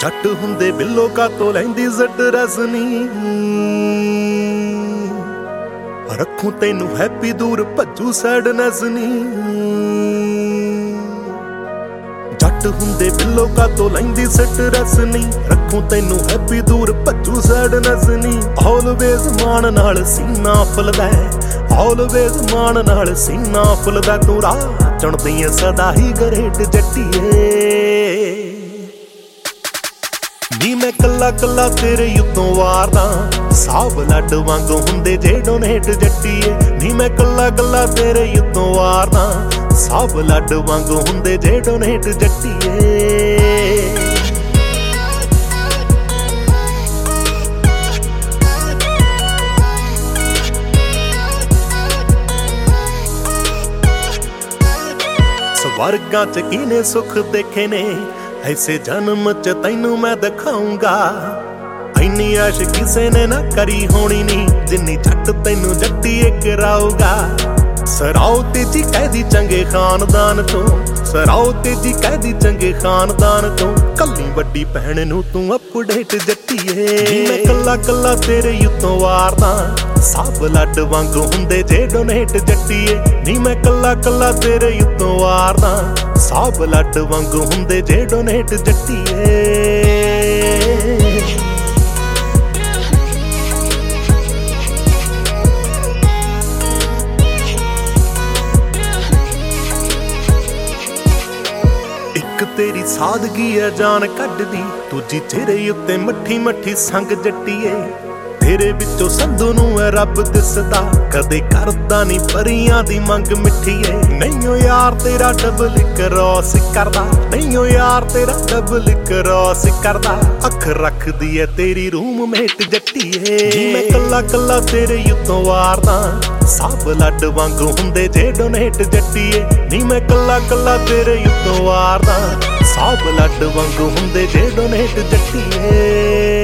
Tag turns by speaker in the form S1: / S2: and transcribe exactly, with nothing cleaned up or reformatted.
S1: ਜੱਟ ਹੁੰਦੇ ਬਿੱਲੋ ਕਾਤੋਂ ਲੈਂਦੀ ਜ਼ੱਟ ਰਸਨੀ। ਰੱਖੂ ਤੈਨੂੰ ਹੈਪੀ ਦੂਰ ਭੱਜੂ ਸੈਡਨੈਸ ਨੀ। ਜੱਟ ਹੁੰਦੇ ਬਿੱਲੋ ਕਾਤੋਂ ਲੈਂਦੀ ਜ਼ੱਟ ਰਸਨੀ। ਰੱਖੂ ਤੈਨੂੰ ਹੈਪੀ ਦੂਰ ਭੱਜੂ ਸੈਡਨੈਸ ਨੀ। ਆਲਵੇਜ਼ ਮਾਣ ਨਾਲ ਸੀਨਾ ਫੁੱਲਦਾ, ਆਲਵੇਜ਼ ਮਾਣ ਨਾਲ ਸੀਨਾ ਫੁੱਲਦਾ। ਤੂੰ ਰਾਹ ਚੁਣਦੀ ਏ ਸਦਾ ਹੀ ਗਰੇਟ ਜੱਟੀਏ। ਨੀ ਮੈਂ ਕੱਲਾ ਕੱਲਾ ਤੇਰੇ ਉੱਤੋਂ ਵਾਰਦਾ, ਸਾਬ ਲੱਡ ਵਾਂਗੂ ਹੁੰਦੇ ਜੇ ਡੋਨੇਟ ਜੱਟੀਏ। ਨੀ ਮੈਂ ਕੱਲਾ ਕੱਲਾ ਤੇਰੇ ਉੱਤੋਂ ਵਾਰਦਾ, ਸਾਬ ਲੱਡ ਵਾਂਗੂ ਹੁੰਦੇ ਜੇ ਡੋਨੇਟ ਜੱਟੀਏ। ਸਵਰਗਾਂ ਚ ਕਿਨੇ ਸੁੱਖ ਦੇਖੇ ਨੇ, ਐਸੇ ਜਨਮ ਚ ਤੈਨੂੰ ਮੈਂ ਦਿਖਾਉਂਗਾ। ਇੰਨੀ ਆਸ਼ ਕਿਸੇ ਨੇ ਨਾ ਕਰੀ ਹੋਣੀ ਨੀ, ਜਿੰਨੀ ਜੱਟ ਤੈਨੂੰ ਜੱਟੀਏ ਕਰਾਊਗਾ। ਸਰਾਓ ਤੇਜੀ ਕਹਿਦੀ ਚੰਗੇ ਖਾਨਦਾਨ ਤੋਂ, ਸਰਾਓ ਤੇਜੀ ਕਹਿਦੀ ਚੰਗੇ ਖਾਨਦਾਨ ਤੋਂ। ਕੱਲੀ ਵੱਡੀ ਭੈਣ ਨੂੰ ਤੂੰ ਅਪਡੇਟ ਜੱਟੀਏ। ਮੈਂ ਕੱਲਾ ਕੱਲਾ ਤੇਰੇ ਉੱਤੋਂ ਵਾਰਦਾ, ਸਾਬ ਲੱਡ ਵਾਂਗੂ ਹੁੰਦੇ ਜੇ ਡੋਨੇਟ ਜੱਟੀਏ। ਨੀ ਮੈਂ ਕੱਲਾ ਕੱਲਾ ਤੇਰੇ ਉੱਤੋਂ ਵਾਰਦਾ, ਸਾਬ ਲੱਡ ਵਾਂਗੂ ਹੁੰਦੇ ਜੇ ਡੋਨੇਟ ਜੱਟੀਏ। ਇੱਕ ਤੇਰੀ ਸਾਦਗੀ ਆ ਜਾਨ ਕੱਢਦੀ, ਦੂਜੀ ਚਿਹਰੇ ਉੱਤੇ ਮੱਠੀ ਮੱਠੀ ਸੰਗ ਜੱਟੀਏ। ਤੇਰੇ ਵਿੱਚੋਂ ਸੰਧੂ ਨੂੰ ਐ ਰੱਬ ਦਿਸਦਾ, ਕਦੇ ਕਰਦਾ ਨੀ ਪਰੀਆਂ ਦੀ ਮੰਗ ਮਿੱਠੀਏ। ਨਹੀਂ ਓ ਯਾਰ ਤੇਰਾ ਡਬਲ ਕ੍ਰੋਸ ਕਰਦਾ, ਨਹੀਂ ਓ ਯਾਰ ਤੇਰਾ ਡਬਲ ਕ੍ਰੋਸ ਕਰਦਾ। ਅੱਖ ਰੱਖਦੀ ਐ ਤੇਰੀ ਰੂਮਮੇਟ ਜੱਟੀਏ। ਮੈਂ ਕੱਲਾ ਕੱਲਾ ਤੇਰੇ ਉੱਤੋਂ ਵਾਰਦਾ, ਸਾਬ ਲੱਡ ਵਾਂਗੂ ਹੁੰਦੇ ਜੇ ਡੋਨੇਟ ਜੱਟੀਏ। ਨੀ ਮੈਂ ਕੱਲਾ ਕੱਲਾ ਤੇਰੇ ਉੱਤੋਂ ਵਾਰਦਾ, ਸਾਬ ਲੱਡ ਵਾਂਗੂ ਹੁੰਦੇ ਜੇ ਡੋਨੇਟ ਜੱਟੀਏ।